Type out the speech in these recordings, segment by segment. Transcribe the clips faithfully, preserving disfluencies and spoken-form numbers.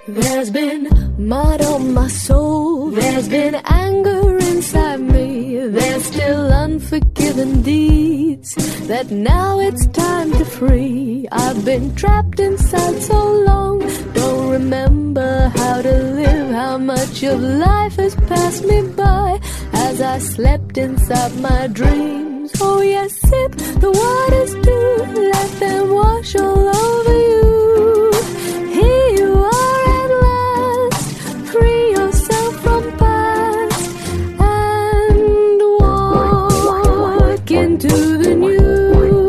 There's been mud on my soul, there's been anger inside me, there's still unforgiven deeds that now it's time to free. I've been trapped inside so long, don't remember how to live, how much of life has passed me by as I slept inside my dreams. Oh yes, sip the waters too, let them wash all over you. Here you are at last, free yourself from past and walk into the new.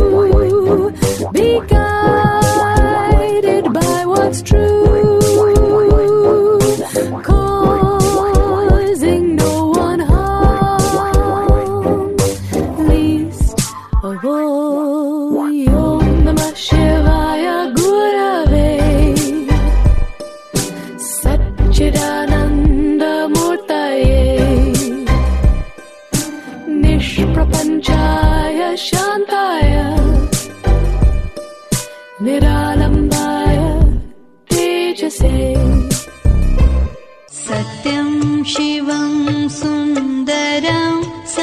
Be guided by what's true, causing no one harm, least of all. Om Namah Shivaya Gurave Satchidananda Murtaye Nishprapanchaya Shantaya Niralambaya Tejase. Satyam Shivam Sundaram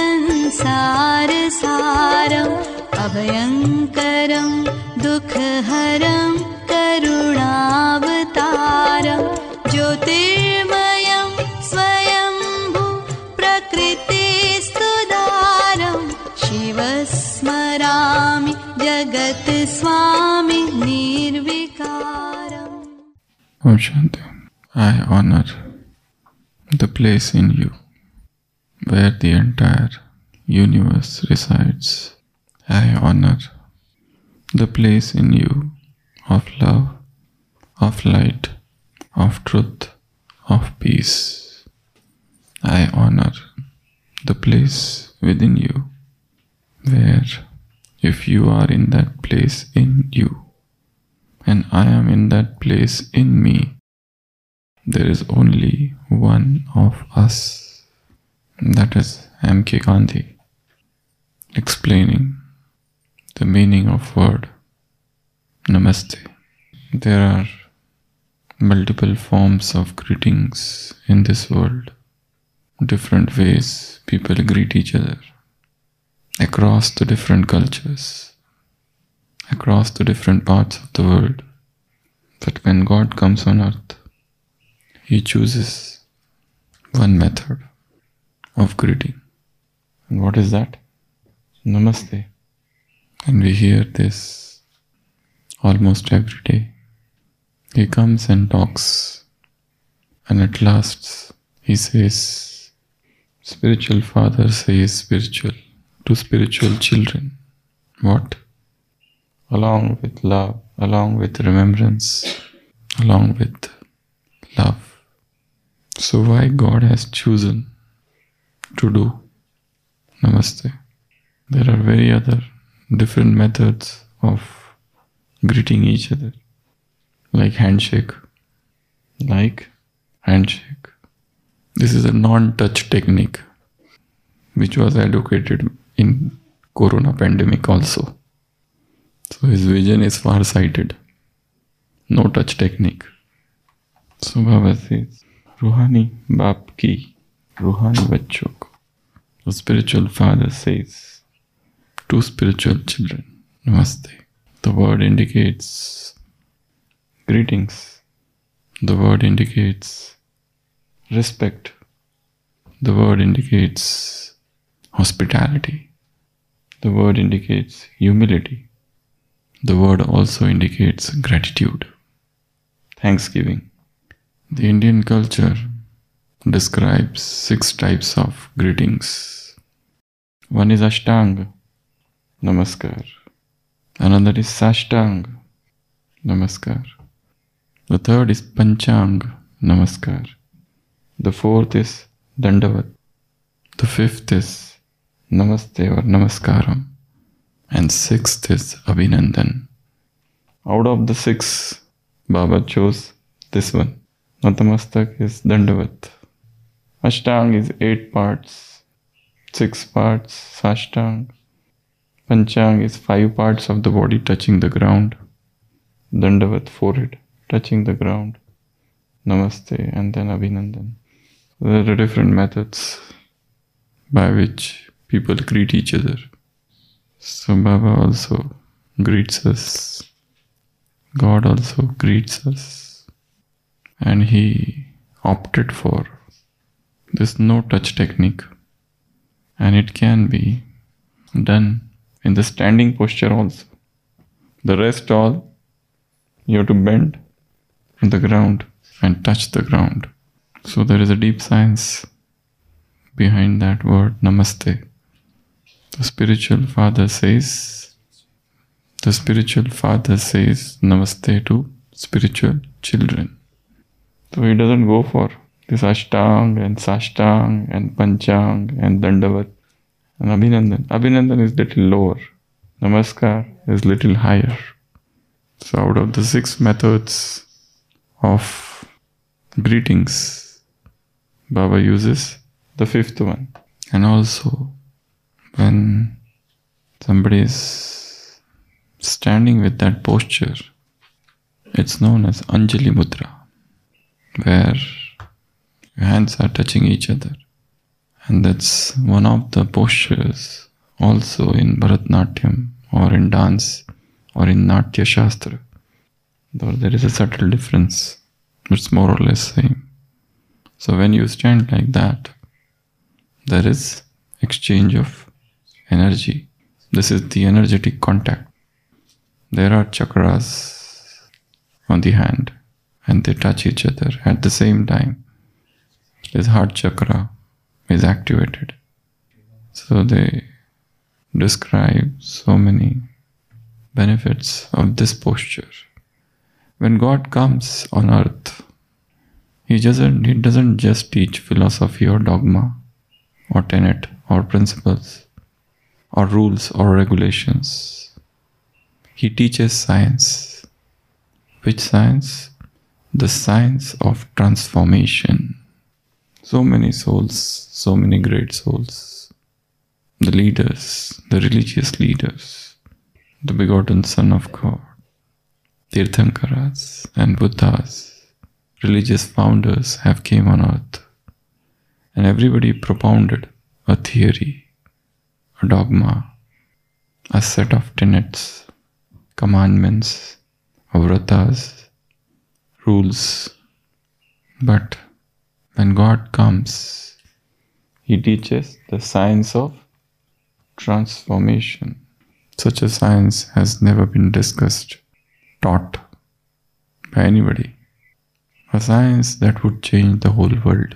Sansarasaram Abhayankaram Dukhaharam Karunavataram Jyotirmayam Swayambhu Prakritistudaram Shivasmarami Jagat Swami Nirvikaram. Om Shanti. I honor the place in you where the entire universe resides. I honor the place in you of love, of light, of truth, of peace. I honor the place within you where, if you are in that place in you and I am in that place in me, there is only one of us. That is M K Gandhi explaining the meaning of word Namaste. There are multiple forms of greetings in this world, different ways people greet each other across the different cultures, across the different parts of the world. But when God comes on earth, He chooses one method of greeting. And what is that? Namaste. And we hear this almost every day. He comes and talks, and at last he says, spiritual father says spiritual to spiritual children. What? Along with love, along with remembrance, along with love. So why God has chosen to do Namaste? There are very other different methods of greeting each other, like handshake, like handshake. This is a non-touch technique which was advocated in Corona pandemic also. So his vision is far-sighted. No touch technique. So Baba says, Ruhani Baap ki, Ruhani bachcho ko. The spiritual father says to spiritual children, Namaste. The word indicates greetings. The word indicates respect. The word indicates hospitality. The word indicates humility. The word also indicates gratitude, thanksgiving. The Indian culture describes six types of greetings. One is Ashtang, Namaskar. Another is Sashtang, Namaskar. The third is Panchang, Namaskar. The fourth is Dandavat. The fifth is Namaste or Namaskaram. And sixth is Abhinandan. Out of the six, Baba chose this one. Natamastak is Dandavat. Ashtang is eight parts, six parts Sashtang. Panchang is five parts of the body touching the ground. Dandavat, forehead touching the ground. Namaste, and then Abhinandan. There are different methods by which people greet each other. So Baba also greets us. God also greets us. And he opted for this no-touch technique. And it can be done in the standing posture also. The rest all, you have to bend on the ground and touch the ground. So there is a deep science behind that word, Namaste. The spiritual father says, the spiritual father says Namaste to spiritual children. So he doesn't go for this Ashtang and Sashtang and Panchang and Dandavat and Abhinandan. Abhinandan is little lower. Namaskar is little higher. So out of the six methods of greetings, Baba uses the fifth one. And also, when somebody is standing with that posture, it's known as Anjali Mudra, where your hands are touching each other. And that's one of the postures also in Bharatnatyam or in dance or in Natya Shastra. Though there is a subtle difference, it's more or less same. So when you stand like that, there is exchange of energy. This is the energetic contact. There are chakras on the hand and they touch each other at the same time. This heart chakra is activated. So they describe so many benefits of this posture. When God comes on earth, He doesn't, he doesn't just teach philosophy or dogma or tenet or principles or rules or regulations. He teaches science. Which science? The science of transformation. So many souls, so many great souls. The leaders, the religious leaders, the begotten Son of God, Tirthankaras and Buddhas, religious founders have came on earth. And everybody propounded a theory, a dogma, a set of tenets, commandments, vratas, rules. But when God comes, He teaches the science of transformation. Such a science has never been discussed, taught by anybody. A science that would change the whole world.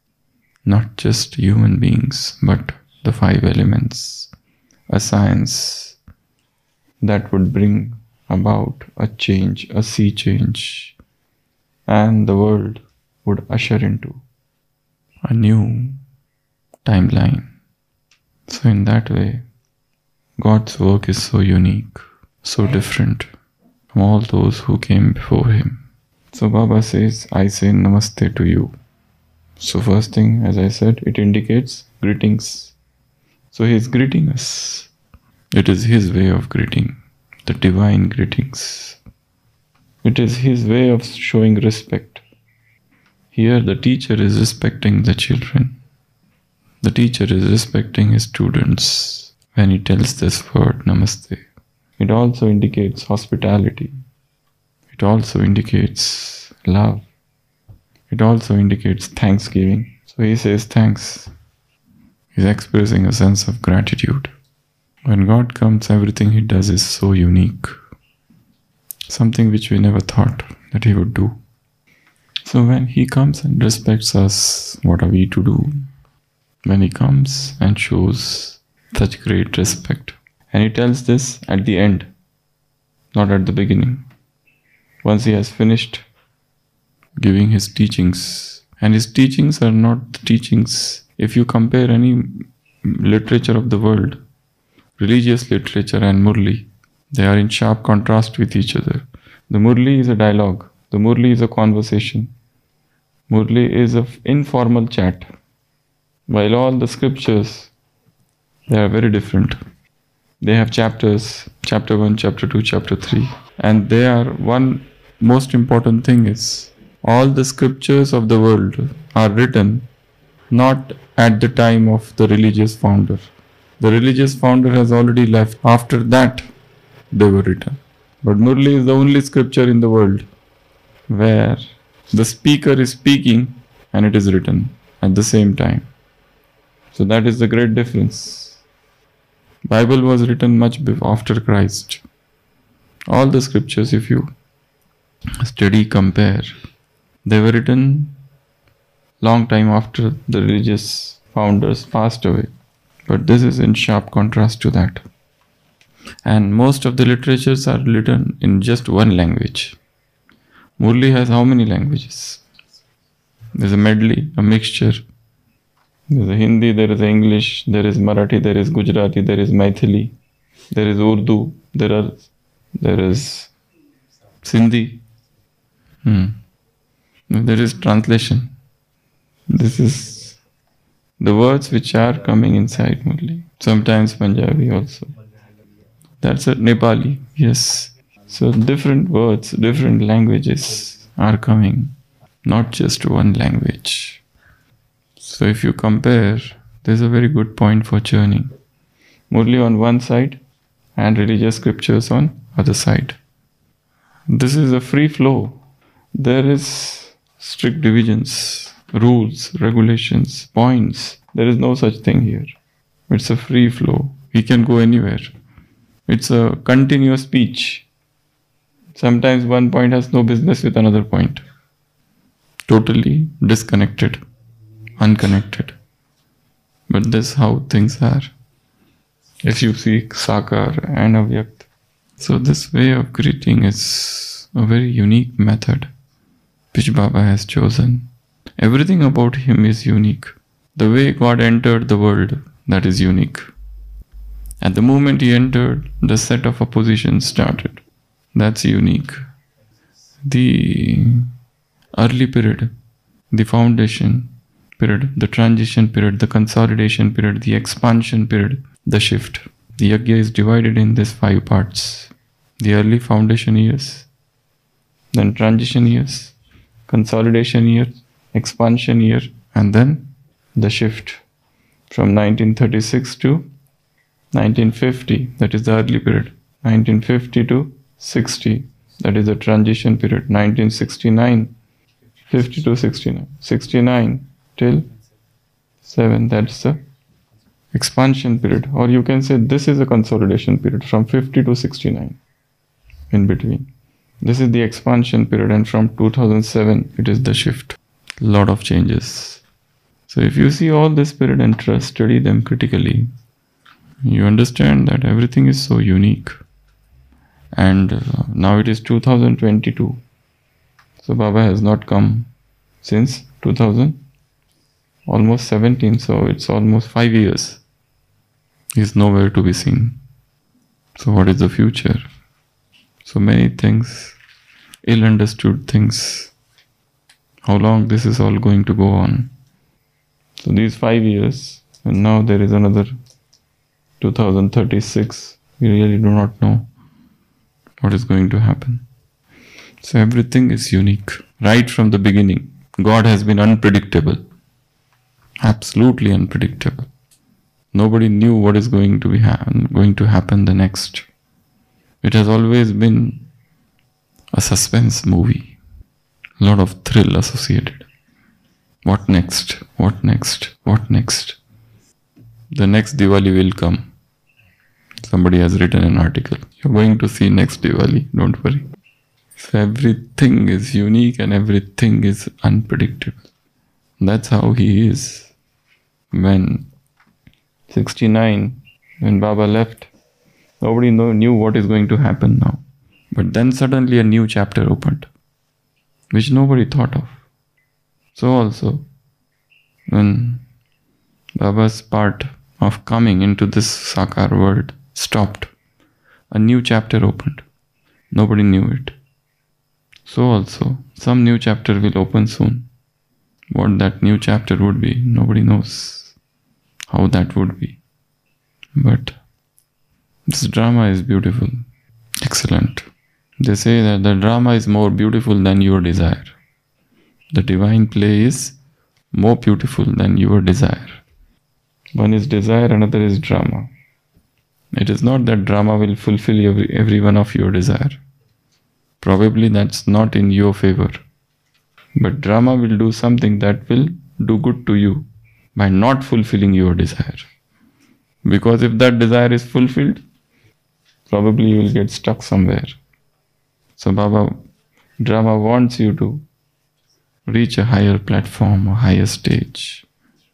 Not just human beings, but the five elements. A science that would bring about a change, a sea change, and the world would usher into a new timeline. So in that way, God's work is so unique, so different from all those who came before Him. So Baba says, I say Namaste to you. So first thing, as I said, it indicates greetings. So He is greeting us. It is His way of greeting, the divine greetings. It is His way of showing respect. Here the teacher is respecting the children. The teacher is respecting his students when he tells this word Namaste. It also indicates hospitality. It also indicates love. It also indicates thanksgiving. So he says thanks. He's expressing a sense of gratitude. When God comes, everything He does is so unique. Something which we never thought that He would do. So when He comes and respects us, what are we to do? When He comes and shows such great respect. And He tells this at the end, not at the beginning. Once He has finished giving His teachings. And His teachings are not the teachings. If you compare any literature of the world, religious literature and Murli, they are in sharp contrast with each other. The Murli is a dialogue. The Murli is a conversation. Murli is an informal chat. While all the scriptures, they are very different. They have chapters, chapter one, chapter two, chapter three. And they are, one most important thing is, all the scriptures of the world are written not at the time of the religious founder. The religious founder has already left. After that, they were written. But Murli is the only scripture in the world where the speaker is speaking and it is written at the same time. So that is the great difference. Bible was written much before, after Christ. All the scriptures, if you study, compare, they were written long time after the religious founders passed away. But this is in sharp contrast to that. And most of the literatures are written in just one language. Murli has how many languages? There's a medley, a mixture. There's a Hindi, there is a English, there is Marathi, there is Gujarati, there is Maithili, there is Urdu, there are there is Sindhi. Hmm. There is translation. This is the words which are coming inside Murli. Sometimes Punjabi also. That's a Nepali, yes. So different words, different languages are coming, not just one language. So if you compare, there's a very good point for churning. Murli on one side and religious scriptures on other side. This is a free flow. There is strict divisions, rules, regulations, points. There is no such thing here. It's a free flow. He can go anywhere. It's a continuous speech. Sometimes one point has no business with another point. Totally disconnected, unconnected. But this is how things are. If you see Sakar and Avyakt. So this way of greeting is a very unique method which Baba has chosen. Everything about him is unique. The way God entered the world, that is unique. At the moment he entered, the set of opposition started. That's unique. The early period, the foundation period, the transition period, the consolidation period, the expansion period, the shift. The yajna is divided in these five parts. The early foundation years, then transition years, consolidation year, expansion year, and then the shift from nineteen thirty-six to nineteen fifty, that is the early period. nineteen fifty to sixty, that is the transition period. nineteen sixty-nine, fifty to sixty-nine, sixty-nine till seven, that's the expansion period. Or you can say this is a consolidation period from fifty to sixty-nine in between. This is the expansion period, and from two thousand seven it is the shift. Lot of changes. So if you see all this period and trust, study them critically, you understand that everything is so unique. And uh, now it is two thousand twenty-two. So Baba has not come since two thousand, almost seventeen, so it's almost five years. He's nowhere to be seen. So what is the future? So many things, ill understood things. How long this is all going to go on? So these five years, and now there is another two thousand thirty-six, we really do not know what is going to happen. So everything is unique. Right from the beginning, God has been unpredictable. Absolutely unpredictable. Nobody knew what is going to be ha- going to happen the next. It has always been a suspense movie. A lot of thrill associated. What next? What next? What next? The next Diwali will come. Somebody has written an article. You're going to see next Diwali, don't worry. So everything is unique and everything is unpredictable. That's how he is. When sixty-nine, when Baba left, nobody know, knew what is going to happen now. But then suddenly a new chapter opened, which nobody thought of. So also, when Baba's part of coming into this Sakar world stopped, a new chapter opened. Nobody knew it. So also, some new chapter will open soon. What that new chapter would be, nobody knows how that would be. But this drama is beautiful, excellent. They say that the drama is more beautiful than your desire. The divine play is more beautiful than your desire. One is desire, another is drama. It is not that drama will fulfill every, every one of your desire. Probably that's not in your favor. But drama will do something that will do good to you by not fulfilling your desire. Because if that desire is fulfilled, probably you will get stuck somewhere. So Baba, drama wants you to reach a higher platform, a higher stage.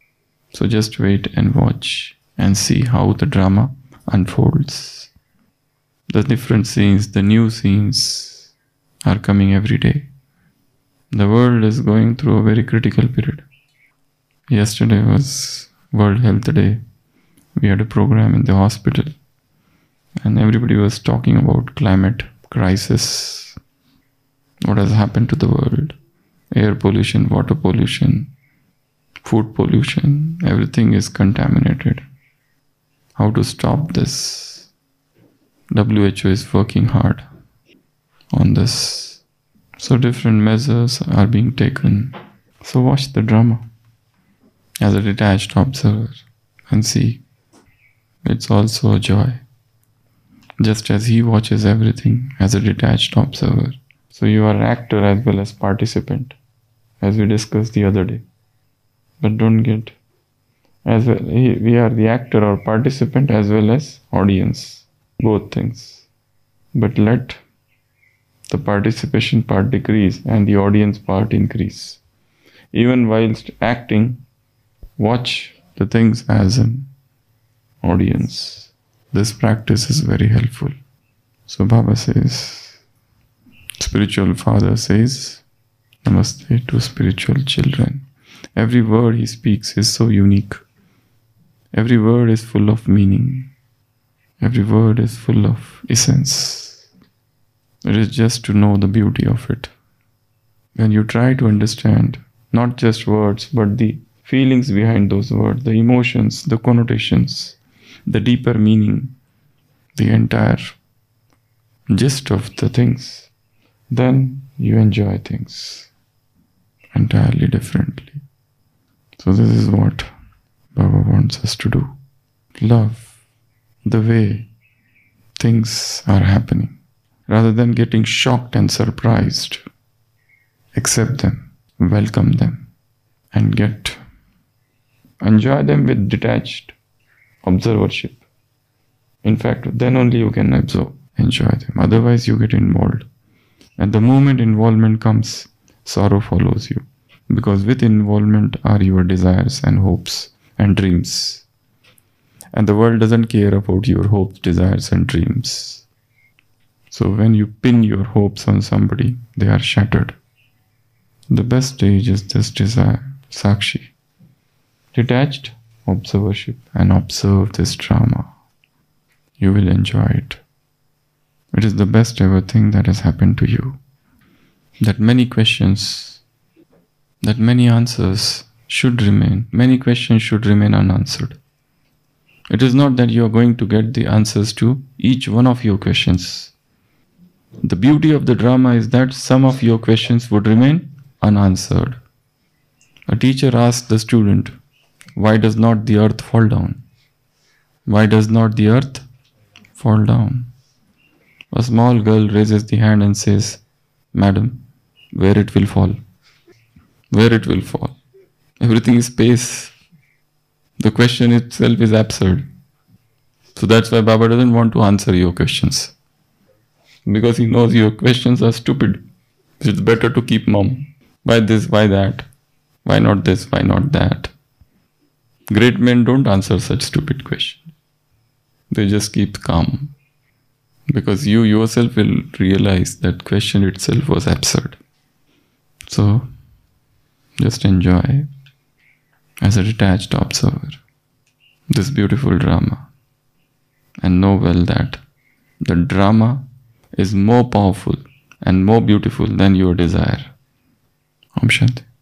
So just wait and watch and see how the drama unfolds. The different scenes, the new scenes are coming every day. The world is going through a very critical period. Yesterday was World Health Day. We had a program in the hospital and everybody was talking about climate crisis. What has happened to the world? Air pollution, water pollution, food pollution, everything is contaminated. How to stop this? W H O is working hard on this. So different measures are being taken. So watch the drama as a detached observer and see. It's also a joy. Just as he watches everything as a detached observer. So you are an actor as well as participant, as we discussed the other day. But don't get, as well, we are the actor or participant as well as audience, both things. But let the participation part decrease and the audience part increase. Even whilst acting, watch the things as an audience. This practice is very helpful. So Baba says, spiritual father says, Namaste to spiritual children. Every word he speaks is so unique. Every word is full of meaning. Every word is full of essence. It is just to know the beauty of it. When you try to understand not just words, but the feelings behind those words, the emotions, the connotations, the deeper meaning, the entire gist of the things, then you enjoy things entirely differently. So this is what Baba wants us to do. Love the way things are happening. Rather than getting shocked and surprised, accept them, welcome them, and get, enjoy them with detached observership. In fact, then only you can absorb, enjoy them. Otherwise you get involved. And the moment involvement comes, sorrow follows you. Because with involvement are your desires and hopes and dreams. And the world doesn't care about your hopes, desires and dreams. So when you pin your hopes on somebody, they are shattered. The best stage is this desire, Sakshi. Detached observership and observe this drama. You will enjoy it. It is the best ever thing that has happened to you. That many questions, that many answers should remain, many questions should remain unanswered. It is not that you are going to get the answers to each one of your questions. The beauty of the drama is that some of your questions would remain unanswered. A teacher asks the student, why does not the earth fall down? Why does not the earth fall down? A small girl raises the hand and says, Madam, where it will fall? Where it will fall? Everything is space. The question itself is absurd. So that's why Baba doesn't want to answer your questions. Because he knows your questions are stupid. It's better to keep mum. Why this, why that? Why not this, why not that? Great men don't answer such stupid questions. They just keep calm. Because you yourself will realize that question itself was absurd. So, just enjoy as a detached observer this beautiful drama. And know well that the drama is more powerful and more beautiful than your desire. Om Shanti.